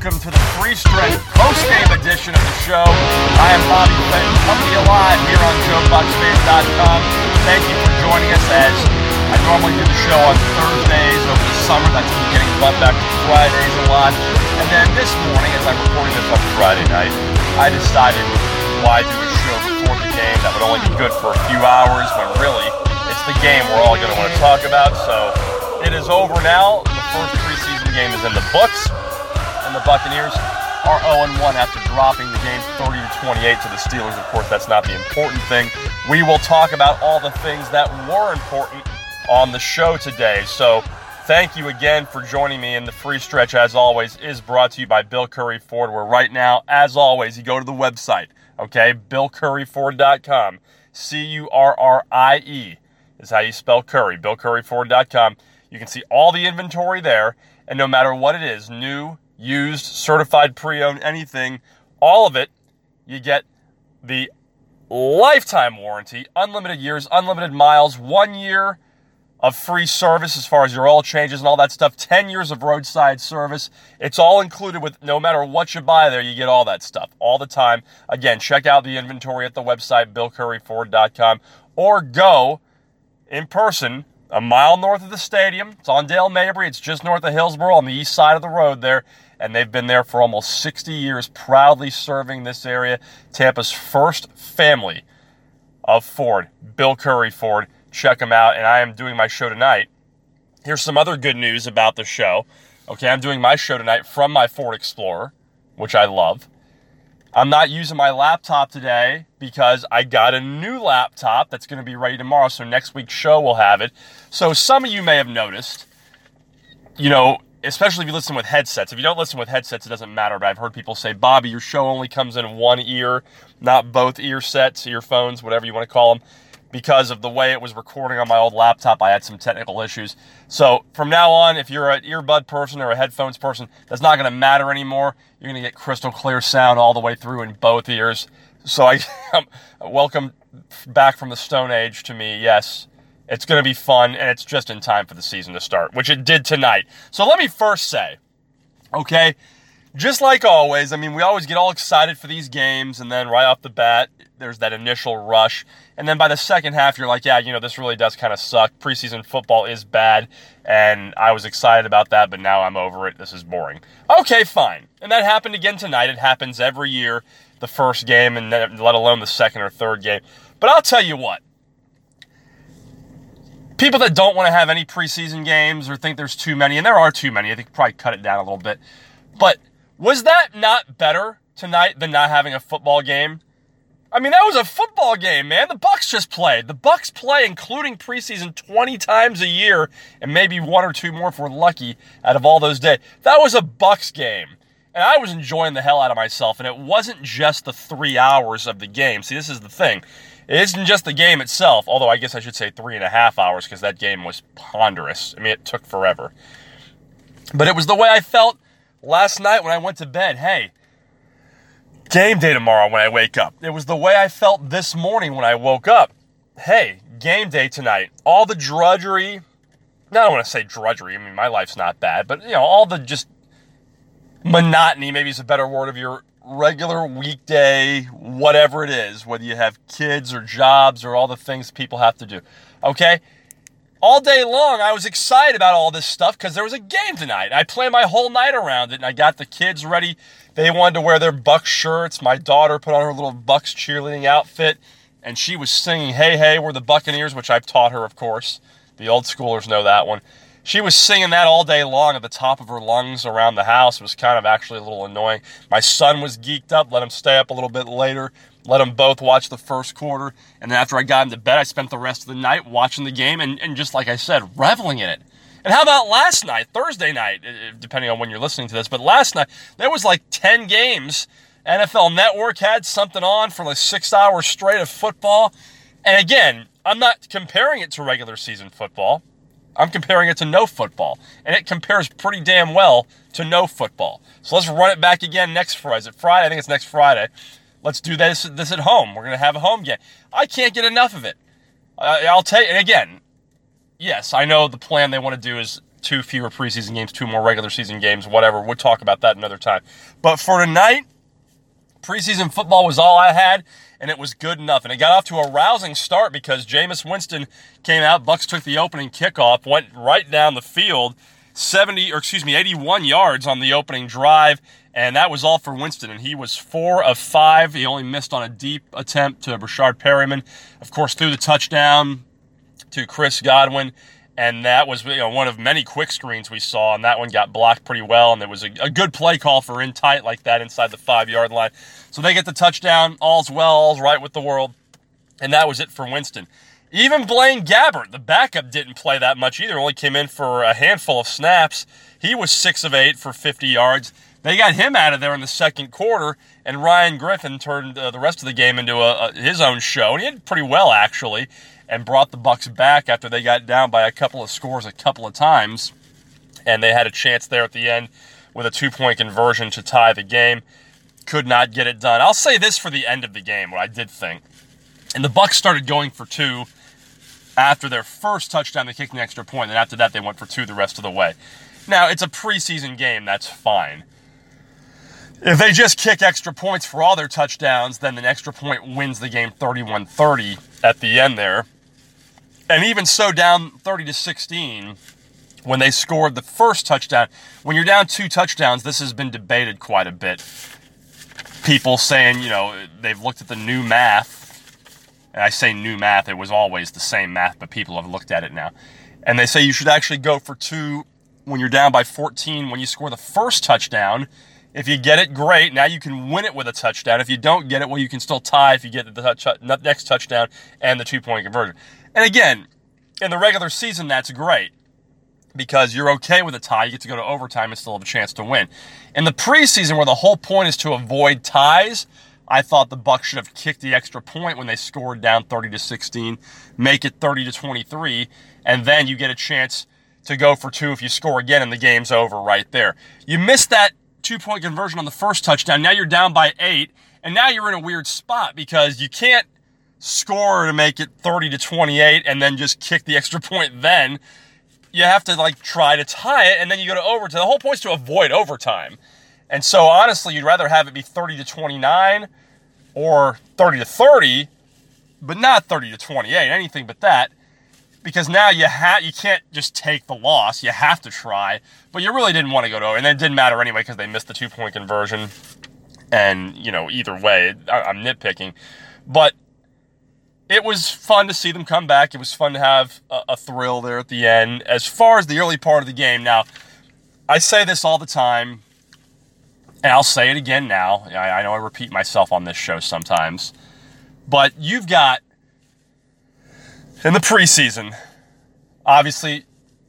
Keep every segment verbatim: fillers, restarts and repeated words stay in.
welcome to the Free Stretch post-game edition of the show. I am Bobby Fenton, coming to you live here on Joe Bucks Fans dot com. Thank you for joining us as I normally do the show on Thursdays over the summer. That's been getting bumped back to Fridays a lot. And then this morning, as I'm recording this on Friday night, I decided why do a show before the game that would only be good for a few hours when really it's the game we're all going to want to talk about. So it is over now. The first preseason game is in the books. And the Buccaneers are oh and one after dropping the game thirty to twenty-eight to the Steelers. Of course, that's not the important thing. We will talk about all the things that were important on the show today. So thank you again for joining me. In the Free Stretch, as always, is brought to you by Bill Curry Ford, where right now, as always, you go to the website, okay, Bill Curry Ford dot com. C U R R I E is how you spell Curry, Bill Curry Ford dot com. You can see all the inventory there, and no matter what it is, new, used, certified, pre-owned, anything, all of it, you get the lifetime warranty, unlimited years, unlimited miles, one year of free service as far as your oil changes and all that stuff, ten years of roadside service. It's all included with, no matter what you buy there, you get all that stuff all the time. Again, check out the inventory at the website, Bill Curry Ford dot com, or go in person a mile north of the stadium. It's on Dale Mabry. It's just north of Hillsborough on the east side of the road there. And they've been there for almost sixty years, proudly serving this area. Tampa's first family of Ford, Bill Curry Ford. Check them out. And I am doing my show tonight. Here's some other good news about the show. Okay, I'm doing my show tonight from my Ford Explorer, which I love. I'm not using my laptop today because I got a new laptop that's going to be ready tomorrow, so next week's show will have it. So some of you may have noticed, you know, especially if you listen with headsets. If you don't listen with headsets, it doesn't matter, but I've heard people say, Bobby, your show only comes in one ear, not both ear sets, earphones, whatever you want to call them, because of the way it was recording on my old laptop. I had some technical issues. So from now on, if you're an earbud person or a headphones person, that's not going to matter anymore. You're going to get crystal clear sound all the way through in both ears. So I welcome back from the Stone Age to me. Yes, it's going to be fun, and it's just in time for the season to start, which it did tonight. So let me first say, okay, just like always, I mean, we always get all excited for these games, and then right off the bat, there's that initial rush. And then by the second half, you're like, yeah, you know, this really does kind of suck. Preseason football is bad, and I was excited about that, but now I'm over it. This is boring. Okay, fine. And that happened again tonight. It happens every year, the first game, and then, let alone the second or third game. But I'll tell you what. People that don't want to have any preseason games or think there's too many, and there are too many, I think probably cut it down a little bit. But was that not better tonight than not having a football game? I mean, that was a football game, man. The Bucs just played. The Bucs play, including preseason, twenty times a year, and maybe one or two more if we're lucky out of all those days. That was a Bucs game, and I was enjoying the hell out of myself, and it wasn't just the three hours of the game. See, this is the thing. It isn't just the game itself, although I guess I should say three and a half hours because that game was ponderous. I mean, it took forever. But it was the way I felt last night when I went to bed. Hey, game day tomorrow when I wake up. It was the way I felt this morning when I woke up. Hey, game day tonight. All the drudgery. No, I don't want to say drudgery. I mean, my life's not bad. But, you know, all the just monotony, maybe is a better word, of your regular weekday, whatever it is, whether you have kids or jobs or all the things people have to do. Okay? All day long, I was excited about all this stuff because there was a game tonight. I planned my whole night around it, and I got the kids ready. They wanted to wear their Bucs shirts. My daughter put on her little Bucs cheerleading outfit, and she was singing, "Hey, hey, we're the Buccaneers," which I've taught her, of course. The old schoolers know that one. She was singing that all day long at the top of her lungs around the house. It was kind of actually a little annoying. My son was geeked up, let him stay up a little bit later, let them both watch the first quarter, and then after I got into bed, I spent the rest of the night watching the game and, and just like I said, reveling in it. And how about last night, Thursday night, depending on when you're listening to this, but last night, there was like ten games. N F L Network had something on for like six hours straight of football. And again, I'm not comparing it to regular season football. I'm comparing it to no football. And it compares pretty damn well to no football. So let's run it back again next Friday. Is it Friday? I think it's next Friday. Let's do this, this at home. We're going to have a home game. I can't get enough of it. Uh, I'll tell you, and again, yes, I know the plan they want to do is two fewer preseason games, two more regular season games, whatever. We'll talk about that another time. But for tonight, preseason football was all I had, and it was good enough. And it got off to a rousing start because Jameis Winston came out. Bucs took the opening kickoff, went right down the field, seventy or excuse me, eighty-one yards on the opening drive, and that was all for Winston. And he was four of five. He only missed on a deep attempt to Brashard Perryman. Of course, threw the touchdown to Chris Godwin. And that was, you know, one of many quick screens we saw, and that one got blocked pretty well, and there was a, a good play call for in tight like that inside the five-yard line. So they get the touchdown, all's well, all's right with the world, and that was it for Winston. Even Blaine Gabbert, the backup, didn't play that much either, only came in for a handful of snaps. He was six of eight for fifty yards. They got him out of there in the second quarter, and Ryan Griffin turned uh, the rest of the game into a, a, his own show, and he did pretty well, actually, and brought the Bucs back after they got down by a couple of scores a couple of times. And they had a chance there at the end with a two-point conversion to tie the game. Could not get it done. I'll say this for the end of the game, what I did think. And the Bucs started going for two after their first touchdown. They kicked an extra point, and after that they went for two the rest of the way. Now, it's a preseason game. That's fine. If they just kick extra points for all their touchdowns, then the extra point wins the game thirty-one thirty at the end there. And even so, down thirty to sixteen, when they scored the first touchdown, when you're down two touchdowns, this has been debated quite a bit. People saying, you know, they've looked at the new math, and I say new math, it was always the same math, but people have looked at it now. And they say you should actually go for two when you're down by fourteen when you score the first touchdown. If you get it, great. Now you can win it with a touchdown. If you don't get it, well, you can still tie if you get the touch, next touchdown and the two-point conversion. And again, in the regular season, that's great because you're okay with a tie. You get to go to overtime and still have a chance to win. In the preseason, where the whole point is to avoid ties, I thought the Bucs should have kicked the extra point when they scored down thirty to sixteen, make it thirty to twenty-three, and then you get a chance to go for two if you score again, and the game's over right there. You missed that two-point conversion on the first touchdown. Now you're down by eight, and now you're in a weird spot because you can't score to make it thirty to twenty-eight and then just kick the extra point then. You have to, like, try to tie it, and then you go to overtime. The whole point is to avoid overtime. And so, honestly, you'd rather have it be thirty to twenty-nine or thirty to thirty, but not thirty to twenty-eight, anything but that. Because now you ha- you can't just take the loss. You have to try. But you really didn't want to go to over. And it didn't matter anyway because they missed the two-point conversion. And, you know, either way, I- I'm nitpicking. But it was fun to see them come back. It was fun to have a, a thrill there at the end. As far as the early part of the game, now, I say this all the time, and I'll say it again now. I, I know I repeat myself on this show sometimes. But you've got, in the preseason, obviously,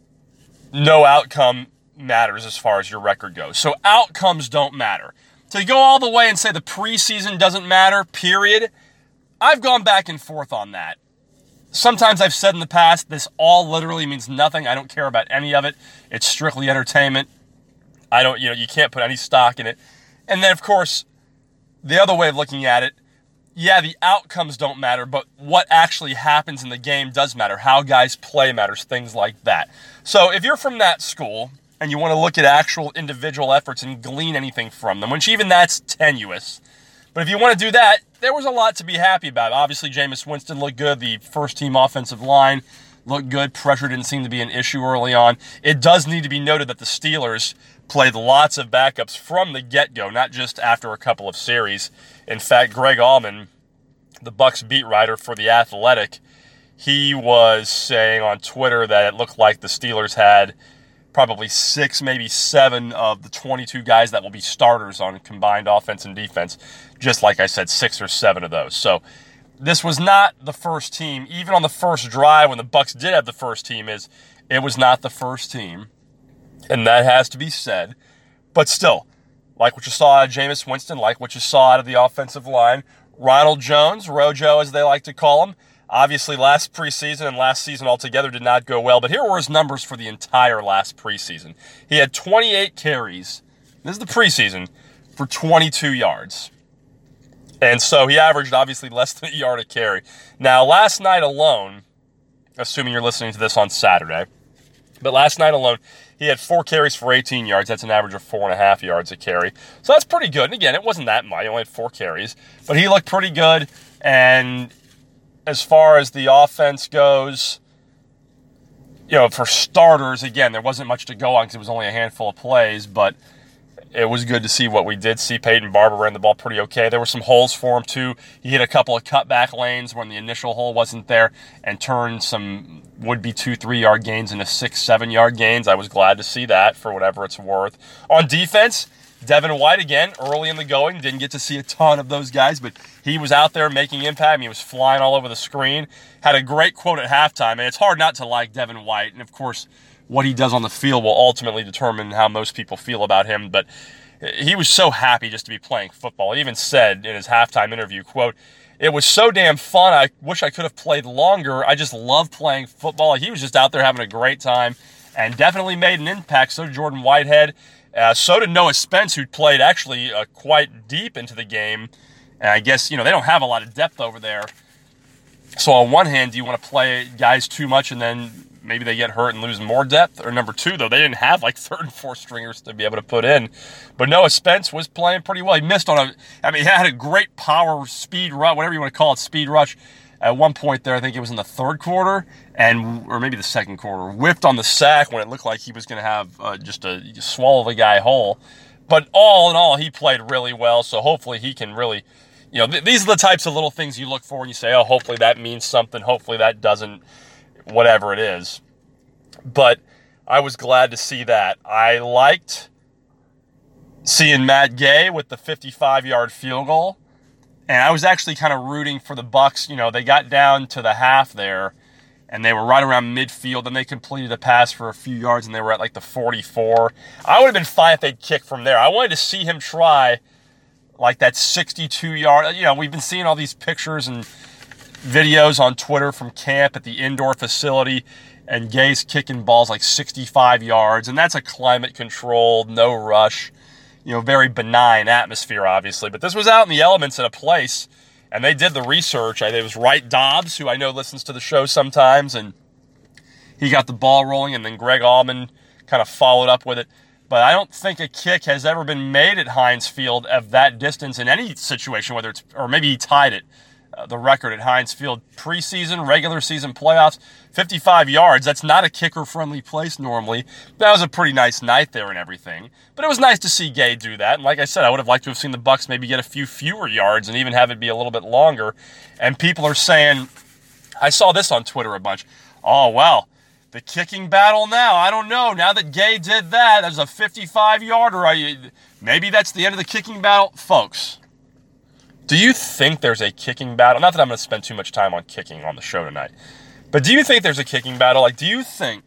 no outcome matters as far as your record goes. So outcomes don't matter. To go all the way and say the preseason doesn't matter, period, I've gone back and forth on that. Sometimes I've said in the past, this all literally means nothing. I don't care about any of it. It's strictly entertainment. I don't, you know, you can't put any stock in it. And then, of course, the other way of looking at it, yeah, the outcomes don't matter, but what actually happens in the game does matter. How guys play matters, things like that. So if you're from that school and you want to look at actual individual efforts and glean anything from them, which even that's tenuous, but if you want to do that, there was a lot to be happy about. Obviously, Jameis Winston looked good. The first-team offensive line looked good. Pressure didn't seem to be an issue early on. It does need to be noted that the Steelers played lots of backups from the get-go, not just after a couple of series. In fact, Greg Allman, the Bucs beat writer for The Athletic, he was saying on Twitter that it looked like the Steelers had probably six, maybe seven of the twenty-two guys that will be starters on combined offense and defense. Just like I said, six or seven of those. So this was not the first team. Even on the first drive when the Bucs did have the first team, is it was not the first team. And that has to be said. But still, like what you saw out of Jameis Winston, like what you saw out of the offensive line, Ronald Jones, Rojo as they like to call him, obviously last preseason and last season altogether did not go well, but here were his numbers for the entire last preseason. He had twenty-eight carries, this is the preseason, for twenty-two yards. And so he averaged obviously less than a yard a carry. Now last night alone, assuming you're listening to this on Saturday, But last night alone, he had four carries for eighteen yards. That's an average of four and a half yards a carry. So that's pretty good. And again, it wasn't that much. He only had four carries. But he looked pretty good. And as far as the offense goes, you know, for starters, again, there wasn't much to go on because it was only a handful of plays. But it was good to see what we did see. Peyton Barber ran the ball pretty okay. There were some holes for him, too. He hit a couple of cutback lanes when the initial hole wasn't there and turned some would-be two, three-yard gains into six, seven-yard gains. I was glad to see that for whatever it's worth. On defense, Devin White, again, early in the going. Didn't get to see a ton of those guys, but he was out there making impact. I mean, he was flying all over the screen. Had a great quote at halftime, and it's hard not to like Devin White. And, of course, what he does on the field will ultimately determine how most people feel about him. But he was so happy just to be playing football. He even said in his halftime interview, quote, "It was so damn fun. I wish I could have played longer. I just love playing football." He was just out there having a great time and definitely made an impact. So did Jordan Whitehead. Uh, so did Noah Spence, who played actually uh, quite deep into the game. And I guess, you know, they don't have a lot of depth over there. So on one hand, do you want to play guys too much and then maybe they get hurt and lose more depth? Or number two, though, they didn't have like third and fourth stringers to be able to put in. But Noah Spence was playing pretty well. He missed on a, I mean, he had a great power speed rush, whatever you want to call it, speed rush. At one point there, I think it was in the third quarter, and or maybe the second quarter, whipped on the sack when it looked like he was going to have uh, just a just swallow the guy whole. But all in all, he played really well, so hopefully he can really, you know, th- these are the types of little things you look for and you say, oh, hopefully that means something, hopefully that doesn't, whatever it is. But I was glad to see that. I liked seeing Matt Gay with the fifty-five-yard field goal. And I was actually kind of rooting for the Bucs. You know, they got down to the half there, and they were right around midfield, and they completed a pass for a few yards, and they were at like the forty-four. I would have been fine if they'd kick from there. I wanted to see him try like that sixty-two-yard. You know, we've been seeing all these pictures and videos on Twitter from camp at the indoor facility, and Gay's kicking balls like sixty-five yards, and that's a climate-controlled, no rush, you know, very benign atmosphere, obviously. But this was out in the elements at a place, and they did the research. I think it was Wright Dobbs, who I know listens to the show sometimes, and he got the ball rolling, and then Greg Allman kind of followed up with it. But I don't think a kick has ever been made at Heinz Field of that distance in any situation, whether it's, or maybe he tied it, uh, the record at Heinz Field, preseason, regular season, playoffs, fifty-five yards. That's not a kicker-friendly place normally. That was a pretty nice night there and everything. But it was nice to see Gay do that. And like I said, I would have liked to have seen the Bucs maybe get a few fewer yards and even have it be a little bit longer. And people are saying, I saw this on Twitter a bunch, oh, well, the kicking battle now, I don't know. Now that Gay did that, there's a fifty-five-yarder. Maybe that's the end of the kicking battle. Folks, do you think there's a kicking battle? Not that I'm going to spend too much time on kicking on the show tonight. But do you think there's a kicking battle? Like, do you think,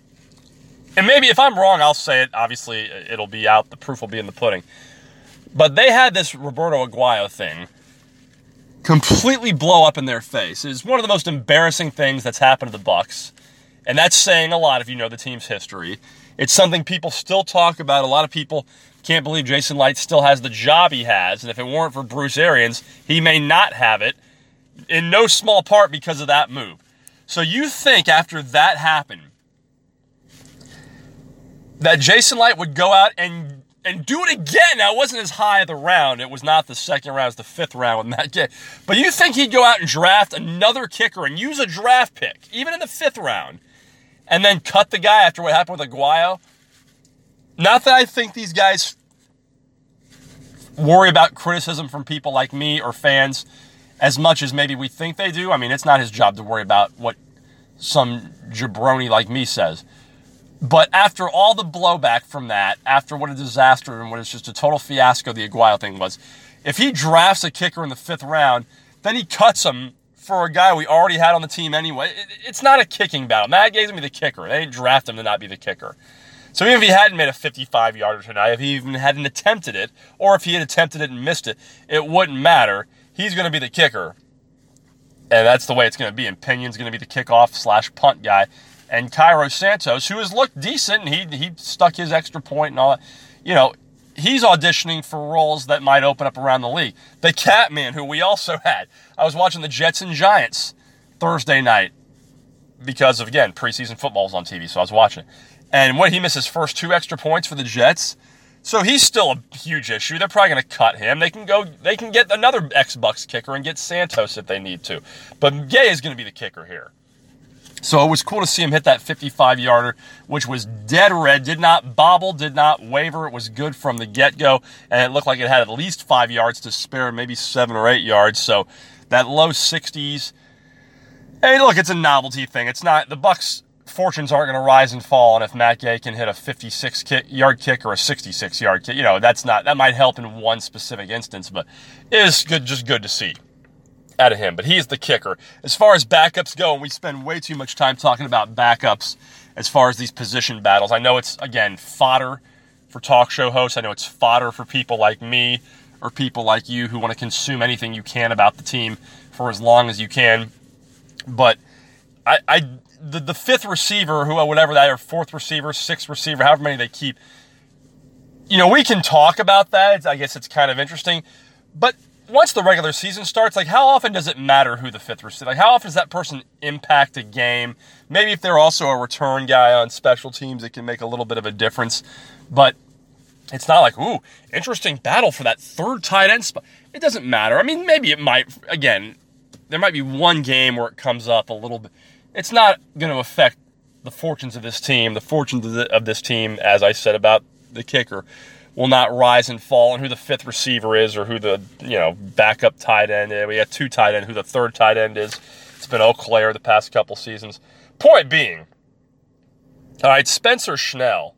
and maybe if I'm wrong, I'll say it. Obviously, it'll be out. The proof will be in the pudding. But they had this Roberto Aguayo thing completely blow up in their face. It's one of the most embarrassing things that's happened to the Bucs. And that's saying a lot if you know the team's history. It's something people still talk about. A lot of people can't believe Jason Licht still has the job he has. And if it weren't for Bruce Arians, he may not have it, in no small part because of that move. So you think after that happened, that Jason Licht would go out and and do it again? Now, it wasn't as high of the round. It was not the second round. It was the fifth round with Matt Gay. But you think he'd go out and draft another kicker and use a draft pick, even in the fifth round, and then cut the guy after what happened with Aguayo? Not that I think these guys worry about criticism from people like me or fans as much as maybe we think they do. I mean, it's not his job to worry about what some jabroni like me says. But after all the blowback from that, after what a disaster and what is just a total fiasco the Aguayo thing was, if he drafts a kicker in the fifth round, then he cuts him for a guy we already had on the team anyway. It, it's not a kicking battle. Matt Gay's going to be the kicker. They didn't draft him to not be the kicker. So even if he hadn't made a fifty-five-yarder tonight, if he even hadn't attempted it, or if he had attempted it and missed it, it wouldn't matter. He's going to be the kicker. And that's the way it's going to be. And Pinion's going to be the kickoff slash punt guy. And Cairo Santos, who has looked decent, and he he stuck his extra point and all that, you know, he's auditioning for roles that might open up around the league. The Catman, who we also had. I was watching the Jets and Giants Thursday night. because of, again, preseason football was on T V, so I was watching it. And when he missed his first two extra points for the Jets, so he's still a huge issue. They're probably going to cut him. They can go. They can get another ex-Bucks kicker and get Santos if they need to. But Gay is going to be the kicker here. So it was cool to see him hit that fifty-five-yarder, which was dead red, did not bobble, did not waver. It was good from the get-go, and it looked like it had at least five yards to spare, maybe seven or eight yards. So that low sixties. Hey, look, it's a novelty thing. It's not, the Bucks' fortunes aren't going to rise and fall, and if Matt Gay can hit a fifty-six-yard kick or a sixty-six-yard kick, you know, that's not, that might help in one specific instance, but it is good, just good to see out of him. But he's the kicker. As far as backups go, and we spend way too much time talking about backups as far as these position battles. I know it's, again, fodder for talk show hosts. I know it's fodder for people like me or people like you who want to consume anything you can about the team for as long as you can. But I, I the, the fifth receiver, who whatever that, or fourth receiver, sixth receiver, however many they keep, you know, we can talk about that. I guess it's kind of interesting. But once the regular season starts, like, how often does it matter who the fifth receiver? Like, how often does that person impact a game? Maybe if they're also a return guy on special teams, it can make a little bit of a difference. But it's not like, ooh, interesting battle for that third tight end spot. It doesn't matter. I mean, maybe it might, again, there might be one game where it comes up a little bit. It's not going to affect the fortunes of this team. The fortunes of, the, of this team, as I said about the kicker, will not rise and fall, and who the fifth receiver is or who the, you know, backup tight end is. We got two tight end, who the third tight end is. It's been Eau Claire the past couple seasons. Point being, all right, Spencer Schnell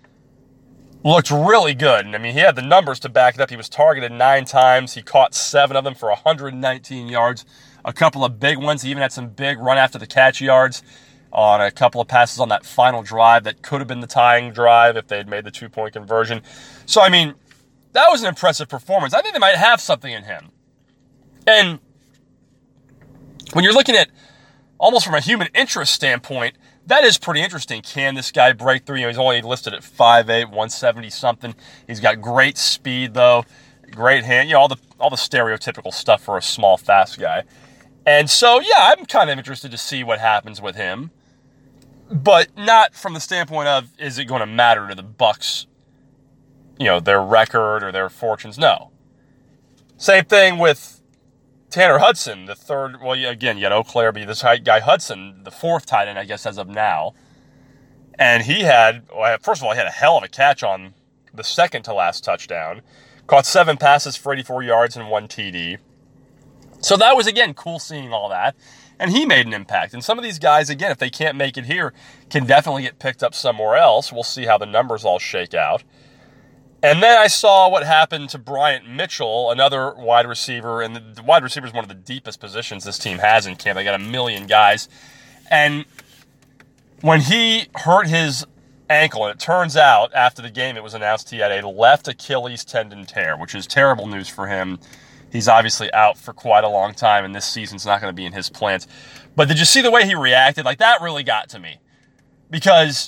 looked really good. I mean, he had the numbers to back it up. He was targeted nine times. He caught seven of them for one hundred nineteen yards. A couple of big ones. He even had some big run after the catch yards on a couple of passes on that final drive that could have been the tying drive if they had made the two-point conversion. So, I mean, that was an impressive performance. I think they might have something in him. And when you're looking at almost from a human interest standpoint, that is pretty interesting. Can this guy break through? You know, he's only listed at five eight, one seventy something. He's got great speed, though. Great hand. You know, all the all the stereotypical stuff for a small, fast guy. And so, yeah, I'm kind of interested to see what happens with him. But not from the standpoint of, is it going to matter to the Bucks, you know, their record or their fortunes? No. Same thing with Tanner Hudson, the third, well, again, you had Eau Claire be this guy Hudson, the fourth tight end, I guess, as of now. And he had, well, first of all, he had a hell of a catch on the second to last touchdown. Caught seven passes for eighty-four yards and one T D. So that was, again, cool seeing all that. And he made an impact. And some of these guys, again, if they can't make it here, can definitely get picked up somewhere else. We'll see how the numbers all shake out. And then I saw what happened to Bryant Mitchell, another wide receiver. And the wide receiver is one of the deepest positions this team has in camp. They got a million guys. And when he hurt his ankle, and it turns out after the game it was announced he had a left Achilles tendon tear, which is terrible news for him. He's obviously out for quite a long time, and this season's not going to be in his plans. But did you see the way he reacted? Like, that really got to me. Because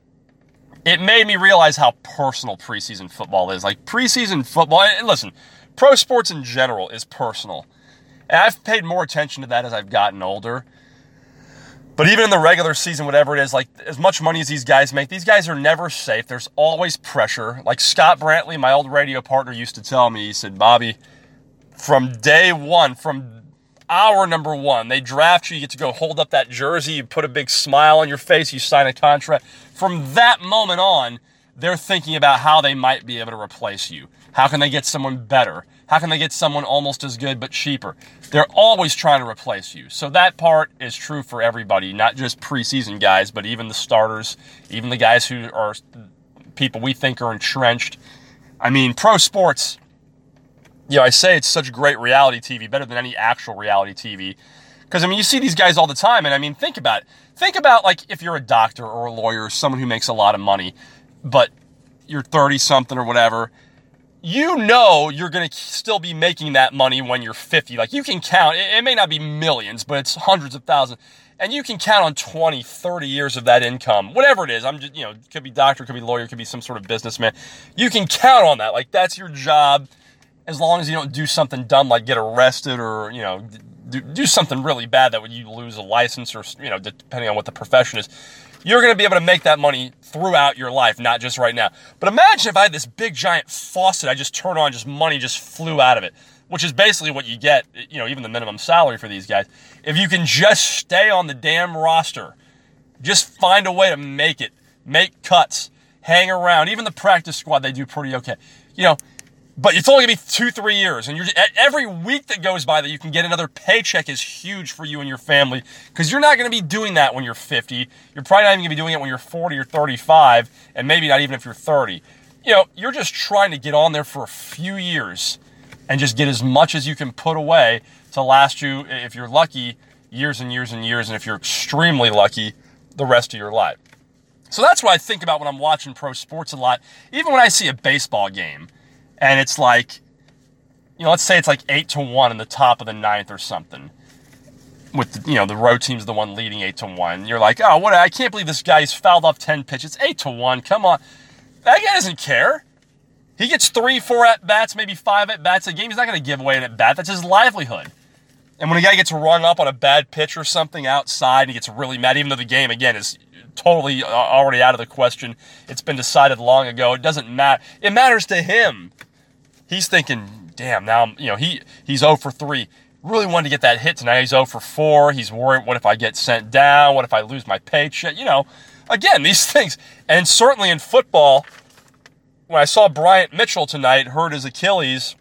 it made me realize how personal preseason football is. Like, preseason football, and listen, pro sports in general is personal. And I've paid more attention to that as I've gotten older. But even in the regular season, whatever it is, like, as much money as these guys make, these guys are never safe. There's always pressure. Like Scott Brantley, my old radio partner, used to tell me, he said, Bobby, from day one, from hour number one, they draft you, you get to go hold up that jersey, you put a big smile on your face, you sign a contract. From that moment on, they're thinking about how they might be able to replace you. How can they get someone better? How can they get someone almost as good but cheaper? They're always trying to replace you. So that part is true for everybody, not just preseason guys, but even the starters, even the guys who are people we think are entrenched. I mean, pro sports, you know, I say it's such great reality T V, better than any actual reality T V. Because, I mean, you see these guys all the time, and, I mean, think about it. Think about, like, if you're a doctor or a lawyer or someone who makes a lot of money, but you're thirty-something or whatever, you know you're going to still be making that money when you're fifty. Like, you can count. It, it may not be millions, but it's hundreds of thousands. And you can count on twenty, thirty years of that income. Whatever it is. I'm just, you know, it could be doctor, it could be lawyer, it could be some sort of businessman. You can count on that. Like, that's your job. As long as you don't do something dumb like get arrested or, you know, do, do something really bad that would you lose a license or, you know, depending on what the profession is, you're going to be able to make that money throughout your life, not just right now. But imagine if I had this big giant faucet I just turned on, just money just flew out of it, which is basically what you get, you know, even the minimum salary for these guys. If you can just stay on the damn roster, just find a way to make it, make cuts, hang around. Even the practice squad, they do pretty okay. You know, but it's only going to be two, three years. And you're every week that goes by that you can get another paycheck is huge for you and your family, because you're not going to be doing that when you're fifty. You're probably not even going to be doing it when you're forty or thirty-five, and maybe not even if you're thirty. You know, you're just trying to get on there for a few years and just get as much as you can put away to last you, if you're lucky, years and years and years, and if you're extremely lucky, the rest of your life. So that's what I think about when I'm watching pro sports a lot. Even when I see a baseball game, and it's like, you know, let's say it's like eight to one in the top of the ninth or something. With the, you know, the road team's the one leading eight to one. You're like, oh, what? I can't believe this guy's fouled off ten pitches. Eight to one. Come on, that guy doesn't care. He gets three, four at bats, maybe five at bats a game. He's not going to give away an at bat. That's his livelihood. And when a guy gets rung up on a bad pitch or something outside, and he gets really mad, even though the game again is totally already out of the question. It's been decided long ago. It doesn't matter. It matters to him. He's thinking, damn, now I'm, you know, he he's zero for three. Really wanted to get that hit tonight. He's zero for four. He's worried, what if I get sent down? What if I lose my paycheck? You know, again, these things. And certainly in football, when I saw Bryant Mitchell tonight hurt his Achilles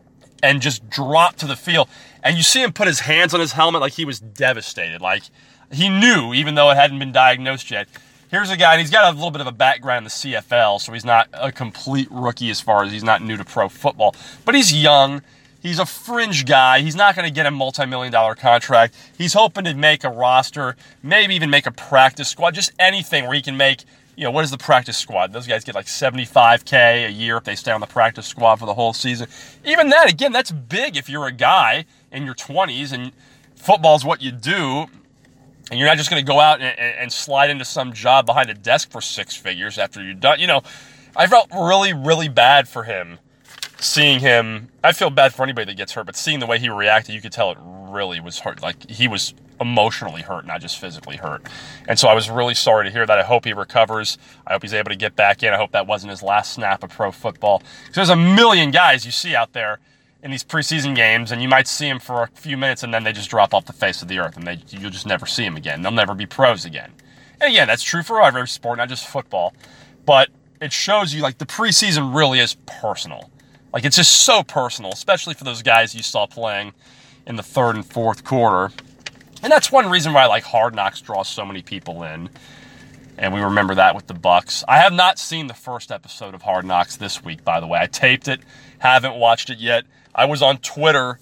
and just drop to the field, and you see him put his hands on his helmet like he was devastated. Like, he knew, even though it hadn't been diagnosed yet. Here's a guy, and he's got a little bit of a background in the C F L, so he's not a complete rookie as far as he's not new to pro football. But he's young. He's a fringe guy. He's not going to get a multi-million dollar contract. He's hoping to make a roster, maybe even make a practice squad, just anything where he can make, you know, what is the practice squad? Those guys get like seventy-five K a year if they stay on the practice squad for the whole season. Even that, again, that's big if you're a guy in your twenties and football's what you do. And you're not just going to go out and, and slide into some job behind a desk for six figures after you're done. You know, I felt really, really bad for him. Seeing him, I feel bad for anybody that gets hurt, but seeing the way he reacted, you could tell it really was hurt. Like, he was emotionally hurt, not just physically hurt. And so I was really sorry to hear that. I hope he recovers. I hope he's able to get back in. I hope that wasn't his last snap of pro football. Because there's a million guys you see out there in these preseason games, and you might see them for a few minutes, and then they just drop off the face of the earth, and they, you'll just never see them again. They'll never be pros again. And again, that's true for every sport, not just football. But it shows you, like, the preseason really is personal. Like, it's just so personal, especially for those guys you saw playing in the third and fourth quarter. And that's one reason why, like, Hard Knocks draws so many people in. And we remember that with the Bucs. I have not seen the first episode of Hard Knocks this week, by the way. I taped it, haven't watched it yet. I was on Twitter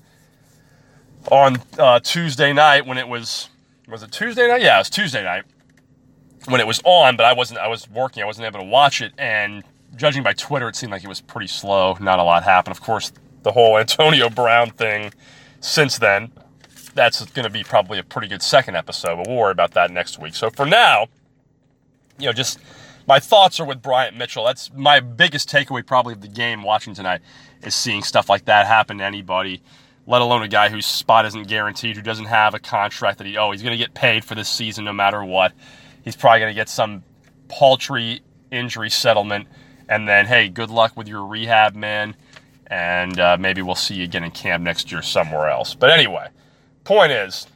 on uh, Tuesday night when it was, was it Tuesday night? Yeah, it was Tuesday night when it was on, but I wasn't, I was working. I wasn't able to watch it. And judging by Twitter, it seemed like it was pretty slow. Not a lot happened. Of course, the whole Antonio Brown thing since then, that's going to be probably a pretty good second episode, but we'll worry about that next week. So for now, you know, just my thoughts are with Bryant Mitchell. That's my biggest takeaway probably of the game watching tonight, is seeing stuff like that happen to anybody, let alone a guy whose spot isn't guaranteed, who doesn't have a contract that he, oh, he's going to get paid for this season no matter what. He's probably going to get some paltry injury settlement, and then, hey, good luck with your rehab, man, and uh, maybe we'll see you again in camp next year somewhere else. But anyway, point is,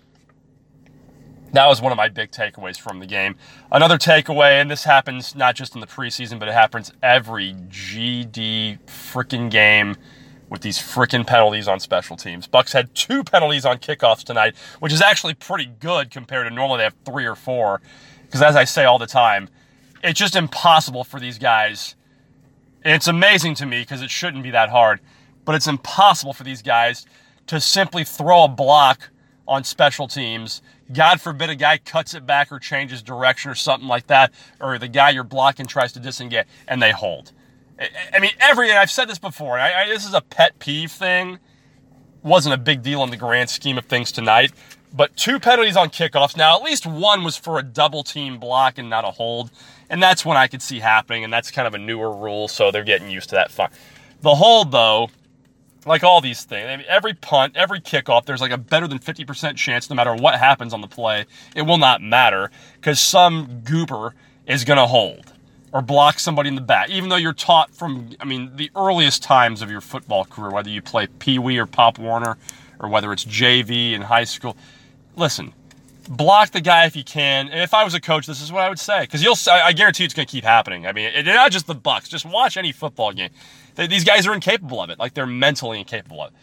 that was one of my big takeaways from the game. Another takeaway, and this happens not just in the preseason, but it happens every G D freaking game with these freaking penalties on special teams. Bucs had two penalties on kickoffs tonight, which is actually pretty good compared to normally they have three or four. Because as I say all the time, it's just impossible for these guys. It's amazing to me because it shouldn't be that hard, but it's impossible for these guys to simply throw a block on special teams. God forbid a guy cuts it back or changes direction or something like that, or the guy you're blocking tries to disengage, and they hold. I mean, every, and I've said this before, I, I, this is a pet peeve thing. Wasn't a big deal in the grand scheme of things tonight, but two penalties on kickoffs. Now, at least one was for a double team block and not a hold, and that's one I could see happening, and that's kind of a newer rule, so they're getting used to that. Fun. The hold, though, like all these things, I mean, every punt, every kickoff, there's like a better than fifty percent chance no matter what happens on the play, it will not matter because some goober is going to hold or block somebody in the back. Even though you're taught from, I mean, the earliest times of your football career, whether you play Pee Wee or Pop Warner or whether it's J V in high school, listen, block the guy if you can. And if I was a coach, this is what I would say. Because you'll, I guarantee you it's going to keep happening. I mean, it's not just the Bucs. Just watch any football game. They, these guys are incapable of it. Like, they're mentally incapable of it.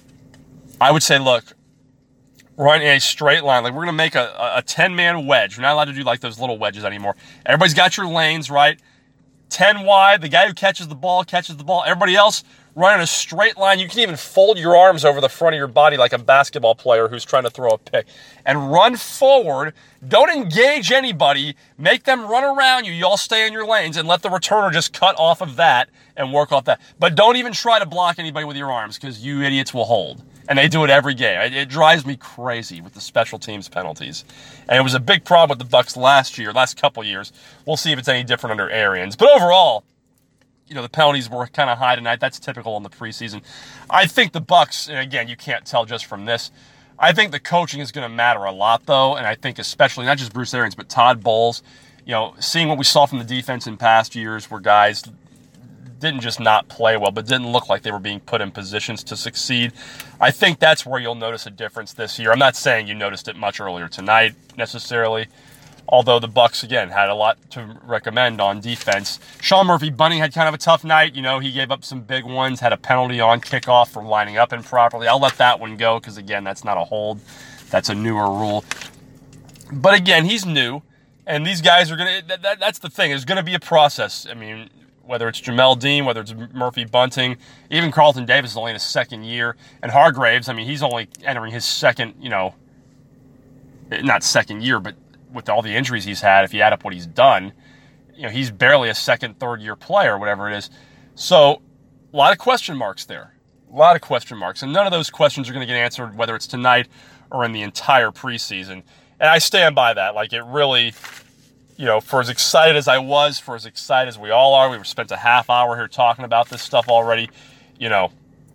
I would say, look, run in a straight line. Like, we're going to make a, a ten-man wedge. We're not allowed to do, like, those little wedges anymore. Everybody's got your lanes, right? ten wide. The guy who catches the ball catches the ball. Everybody else run in a straight line. You can even fold your arms over the front of your body like a basketball player who's trying to throw a pick. And run forward. Don't engage anybody. Make them run around you. You all stay in your lanes and let the returner just cut off of that and work off that. But don't even try to block anybody with your arms because you idiots will hold. And they do it every game. It, it drives me crazy with the special teams penalties. And it was a big problem with the Bucs last year, last couple years. We'll see if it's any different under Arians. But overall, you know, the penalties were kind of high tonight. That's typical in the preseason. I think the Bucs, and again, you can't tell just from this, I think the coaching is going to matter a lot, though. And I think especially, not just Bruce Arians, but Todd Bowles, you know, seeing what we saw from the defense in past years where guys didn't just not play well, but didn't look like they were being put in positions to succeed. I think that's where you'll notice a difference this year. I'm not saying you noticed it much earlier tonight necessarily, although the Bucs, again, had a lot to recommend on defense. Sean Murphy-Bunting had kind of a tough night. You know, he gave up some big ones, had a penalty on kickoff for lining up improperly. I'll let that one go because, again, that's not a hold. That's a newer rule. But, again, he's new, and these guys are going to that, that, – that's the thing. There's going to be a process. I mean – whether it's Jamel Dean, whether it's Murphy-Bunting, even Carlton Davis is only in his second year. And Hargraves, I mean, he's only entering his second, you know, not second year, but with all the injuries he's had, if you add up what he's done, you know, he's barely a second, third year player, whatever it is. So a lot of question marks there. A lot of question marks. And none of those questions are going to get answered, whether it's tonight or in the entire preseason. And I stand by that. Like, it really... You know, for as excited as I was, for as excited as we all are, we spent a half hour here talking about this stuff already. You know,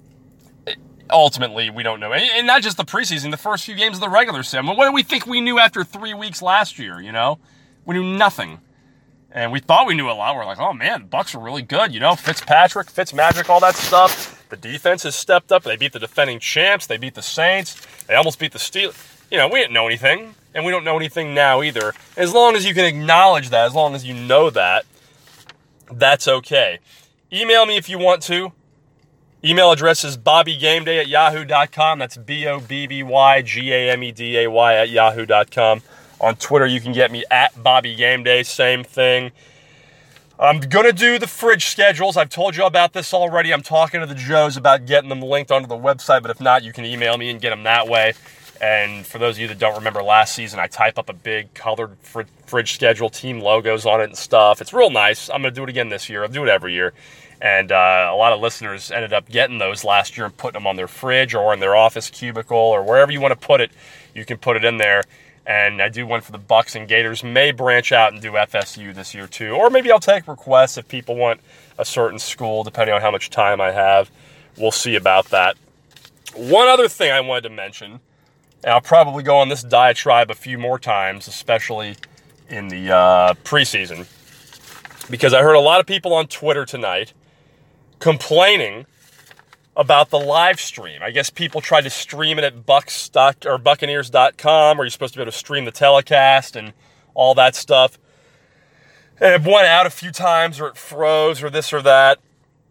ultimately, we don't know. And not just the preseason, the first few games of the regular season. What do we think we knew after three weeks last year, you know? We knew nothing. And we thought we knew a lot. We're like, oh, man, the Bucs are really good, you know? Fitzpatrick, Fitzmagic, all that stuff. The defense has stepped up. They beat the defending champs. They beat the Saints. They almost beat the Steelers. You know, we didn't know anything. And we don't know anything now either. As long as you can acknowledge that, as long as you know that, that's okay. Email me if you want to. Email address is bobbygameday at yahoo dot com. That's B O B B Y G A M E D A Y at yahoo dot com. On Twitter, you can get me at bobbygameday. Same thing. I'm going to do the fridge schedules. I've told you about this already. I'm talking to the Joes about getting them linked onto the website. But if not, you can email me and get them that way. And for those of you that don't remember last season, I type up a big colored fr- fridge schedule, team logos on it and stuff. It's real nice. I'm going to do it again this year. I'll do it every year. And uh, a lot of listeners ended up getting those last year and putting them on their fridge or in their office cubicle or wherever you want to put it. You can put it in there. And I do one for the Bucs and Gators. May branch out and do F S U this year too. Or maybe I'll take requests if people want a certain school, depending on how much time I have. We'll see about that. One other thing I wanted to mention, and I'll probably go on this diatribe a few more times, especially in the uh, preseason, because I heard a lot of people on Twitter tonight complaining about the live stream. I guess people tried to stream it at Bucks or Buccaneers dot com, where you're supposed to be able to stream the telecast and all that stuff. And it went out a few times, or it froze, or this or that.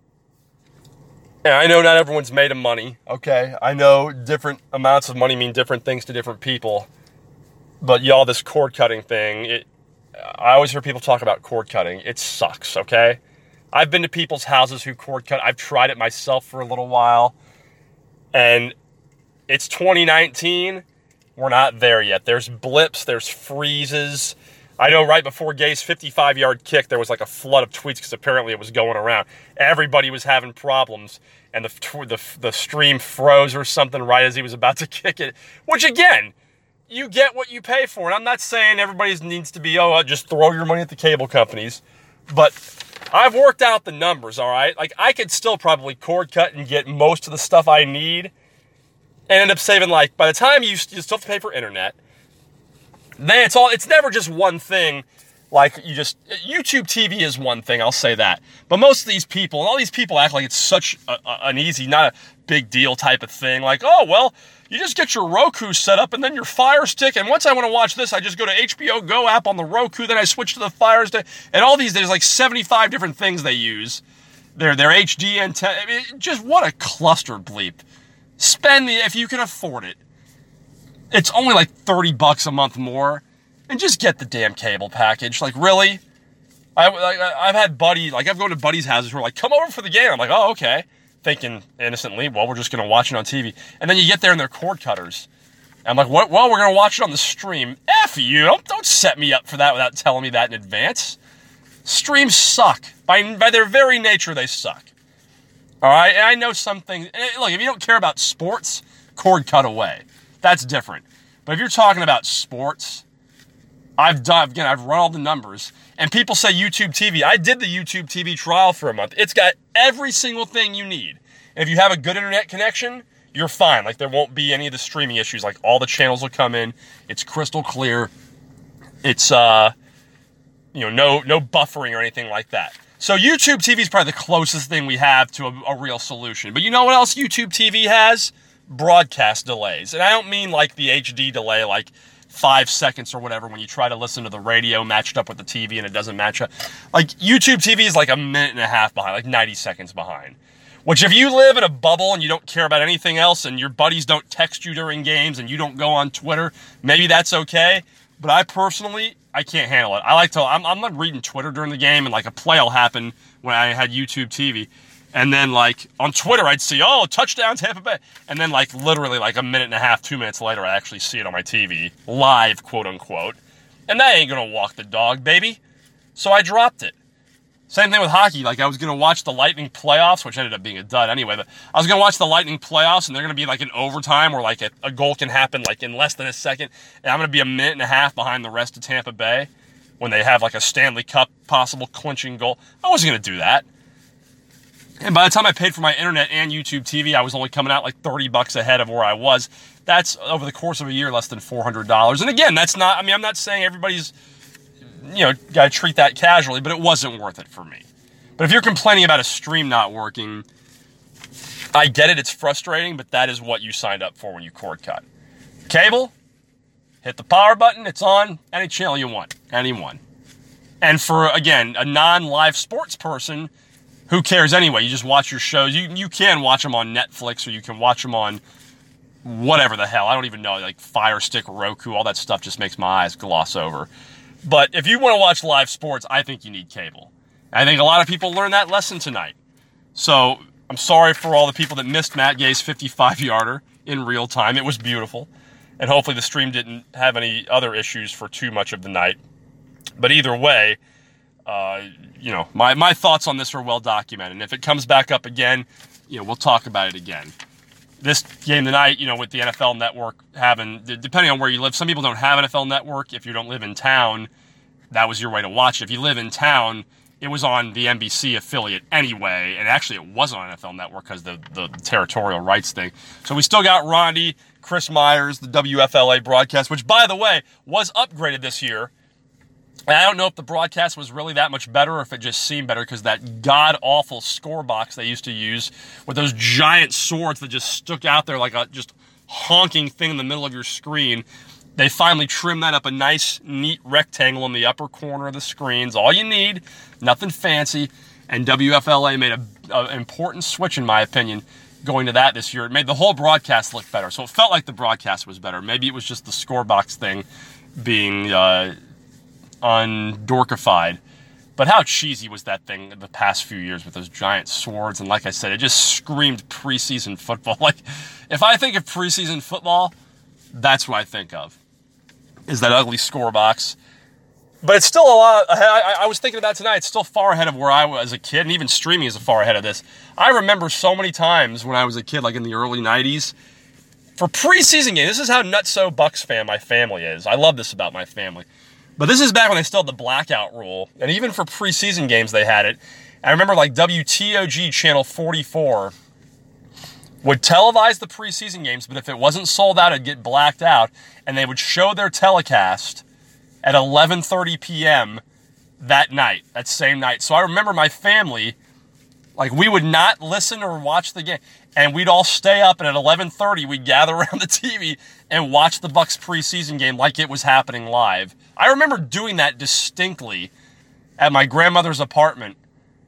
And I know not everyone's made of money, okay? I know different amounts of money mean different things to different people. But y'all, this cord cutting thing, it, I always hear people talk about cord cutting. It sucks, okay? I've been to people's houses who cord cut. I've tried it myself for a little while. And it's twenty nineteen. We're not there yet. There's blips. There's freezes. I know right before Gay's fifty-five-yard kick, there was like a flood of tweets because apparently it was going around. Everybody was having problems, and the, the the stream froze or something right as he was about to kick it. Which, again, you get what you pay for. And I'm not saying everybody needs to be, oh, just throw your money at the cable companies. But I've worked out the numbers, all right? Like, I could still probably cord cut and get most of the stuff I need and end up saving, like, by the time you, you still have to pay for internet, then it's all, it's never just one thing. Like, you just, YouTube T V is one thing, I'll say that. But most of these people, and all these people act like it's such a, a, an easy, not a big deal type of thing. Like, oh, well, you just get your Roku set up and then your Fire Stick, and once I want to watch this, I just go to H B O Go app on the Roku, then I switch to the Fire Stick, and all these, there's like seventy-five different things they use. Their, their H D antenna, I mean, just what a cluster bleep. Spend the, if you can afford it. It's only like thirty bucks a month more. And just get the damn cable package. Like, really? I, I, I've had buddy, like, I've gone to buddies' houses who are like, come over for the game. I'm like, oh, okay. Thinking innocently, well, we're just going to watch it on T V. And then you get there and they're cord cutters. And I'm like, what? Well, we're going to watch it on the stream. F you. Don't, don't set me up for that without telling me that in advance. Streams suck. By, by their very nature, they suck. All right? And I know some things. Look, if you don't care about sports, cord cut away. That's different. But if you're talking about sports, I've done, again, I've run all the numbers, and people say YouTube T V. I did the YouTube T V trial for a month. It's got every single thing you need. And if you have a good internet connection, you're fine. Like, there won't be any of the streaming issues. Like, all the channels will come in. It's crystal clear. It's, uh, you know, no, no buffering or anything like that. So YouTube T V is probably the closest thing we have to a, a real solution. But you know what else YouTube T V has? Broadcast delays. And I don't mean like the H D delay, like five seconds or whatever when you try to listen to the radio matched up with the T V and it doesn't match up. Like, YouTube T V is like a minute and a half behind, like ninety seconds behind. Which, if you live in a bubble and you don't care about anything else and your buddies don't text you during games and you don't go on Twitter, maybe that's okay. But I personally, I can't handle it. I like to, I'm, I'm not reading Twitter during the game, and like a play will happen when I had YouTube T V. And then, like, on Twitter, I'd see, oh, touchdown Tampa Bay. And then, like, literally, like, a minute and a half, two minutes later, I actually see it on my T V, live, quote-unquote. And that ain't going to walk the dog, baby. So I dropped it. Same thing with hockey. Like, I was going to watch the Lightning playoffs, which ended up being a dud anyway. But I was going to watch the Lightning playoffs, and they're going to be, like, an overtime where, like, a, a goal can happen, like, in less than a second. And I'm going to be a minute and a half behind the rest of Tampa Bay when they have, like, a Stanley Cup possible clinching goal. I wasn't going to do that. And by the time I paid for my internet and YouTube T V, I was only coming out like thirty bucks ahead of where I was. That's, over the course of a year, less than four hundred dollars. And again, that's not, I mean, I'm not saying everybody's, you know, got to treat that casually, but it wasn't worth it for me. But if you're complaining about a stream not working, I get it, it's frustrating, but that is what you signed up for when you cord cut. Cable, hit the power button, it's on, any channel you want, anyone. And for, again, a non-live sports person, who cares anyway? You just watch your shows. You you can watch them on Netflix, or you can watch them on whatever the hell. I don't even know, like Fire Stick, Roku, all that stuff just makes my eyes gloss over. But if you want to watch live sports, I think you need cable. I think a lot of people learned that lesson tonight. So I'm sorry for all the people that missed Matt Gay's fifty-five-yarder in real time. It was beautiful. And hopefully the stream didn't have any other issues for too much of the night. But either way, uh, you know, my, my thoughts on this are well documented. And if it comes back up again, you know, we'll talk about it again. This game tonight, you know, with the N F L Network having, depending on where you live, some people don't have N F L Network. If you don't live in town, that was your way to watch it. If you live in town, it was on the N B C affiliate anyway. And actually, it wasn't on N F L Network because the, the territorial rights thing. So we still got Rondi, Chris Myers, the W F L A broadcast, which, by the way, was upgraded this year. And I don't know if the broadcast was really that much better or if it just seemed better, because that god-awful score box they used to use with those giant swords that just stuck out there like a just honking thing in the middle of your screen, they finally trimmed that up a nice, neat rectangle in the upper corner of the screens. All you need, nothing fancy. And W F L A made an important switch, in my opinion, going to that this year. It made the whole broadcast look better. So it felt like the broadcast was better. Maybe it was just the score box thing being Uh, undorkified. But how cheesy was that thing the past few years with those giant swords? And like I said, it just screamed preseason football. Like, if I think of preseason football, that's what I think of, is that ugly score box. But it's still a lot. I, I was thinking of that tonight. It's still far ahead of where I was as a kid, and even streaming is far ahead of this. I remember so many times when I was a kid, like in the early nineties, for preseason games. This is how nutso Bucks fan my family is. I love this about my family. But this is back when they still had the blackout rule. And even for preseason games, they had it. I remember like W T O G Channel forty-four would televise the preseason games, but if it wasn't sold out, it'd get blacked out. And they would show their telecast at eleven thirty p.m. that night, that same night. So I remember my family, like we would not listen or watch the game. And we'd all stay up, and at eleven thirty, we'd gather around the T V and watch the Bucs preseason game like it was happening live. I remember doing that distinctly at my grandmother's apartment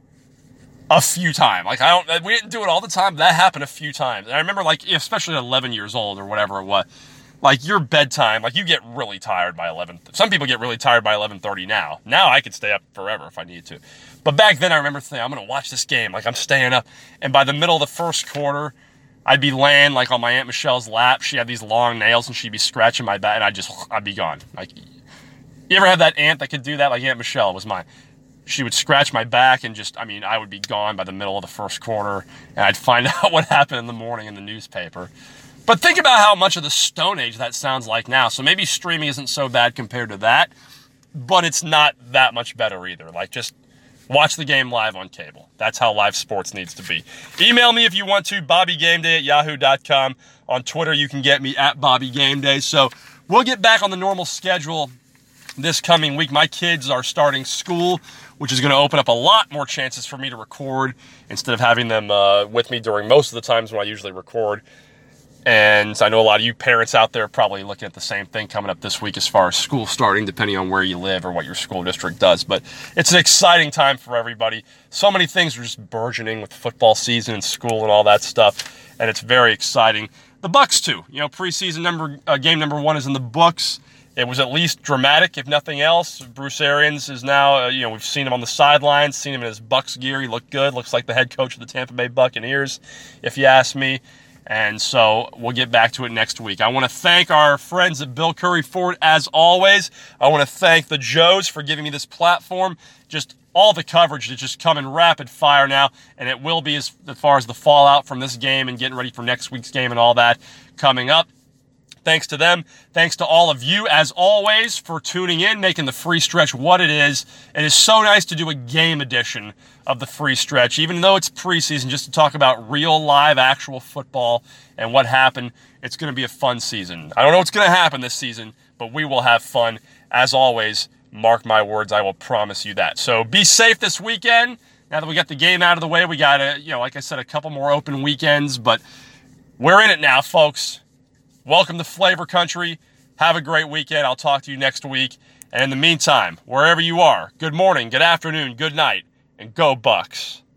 a few times. Like, I don't, we didn't do it all the time, but that happened a few times. And I remember, like, especially at eleven years old or whatever it was, like, your bedtime, like, you get really tired by eleven. Some people get really tired by eleven thirty now. Now I could stay up forever if I needed to. But back then, I remember thinking, I'm going to watch this game. Like, I'm staying up. And by the middle of the first quarter, I'd be laying, like, on my Aunt Michelle's lap. She had these long nails, and she'd be scratching my back, and I'd just, I'd be gone. Like, you ever have that aunt that could do that? Like, Aunt Michelle was mine. She would scratch my back, and just, I mean, I would be gone by the middle of the first quarter, and I'd find out what happened in the morning in the newspaper. But think about how much of the Stone Age that sounds like now. So maybe streaming isn't so bad compared to that, but it's not that much better either. Like, just watch the game live on cable. That's how live sports needs to be. Email me if you want to, bobby game day at yahoo dot com. On Twitter, you can get me at bobby game day. So we'll get back on the normal schedule this coming week. My kids are starting school, which is going to open up a lot more chances for me to record instead of having them uh, with me during most of the times when I usually record. And I know a lot of you parents out there are probably looking at the same thing coming up this week as far as school starting, depending on where you live or what your school district does. But it's an exciting time for everybody. So many things are just burgeoning with football season and school and all that stuff, and it's very exciting. The Bucs too. You know, preseason number uh, game number one is in the books. It was at least dramatic, if nothing else. Bruce Arians is now, uh, you know, we've seen him on the sidelines, seen him in his Bucs gear. He looked good. Looks like the head coach of the Tampa Bay Buccaneers, if you ask me. And so we'll get back to it next week. I want to thank our friends at Bill Curry Ford as always. I want to thank the Joes for giving me this platform. Just all the coverage is just coming rapid fire now, and it will be as, as far as the fallout from this game and getting ready for next week's game and all that coming up. Thanks to them. Thanks to all of you, as always, for tuning in, making the free stretch what it is. It is so nice to do a game edition of the free stretch, even though it's preseason, just to talk about real, live, actual football and what happened. It's going to be a fun season. I don't know what's going to happen this season, but we will have fun. As always, mark my words, I will promise you that. So be safe this weekend. Now that we got the game out of the way, we got, a, you know, like I said, a couple more open weekends, but we're in it now, folks. Welcome to Flavor Country. Have a great weekend. I'll talk to you next week. And in the meantime, wherever you are, good morning, good afternoon, good night, and go Bucs.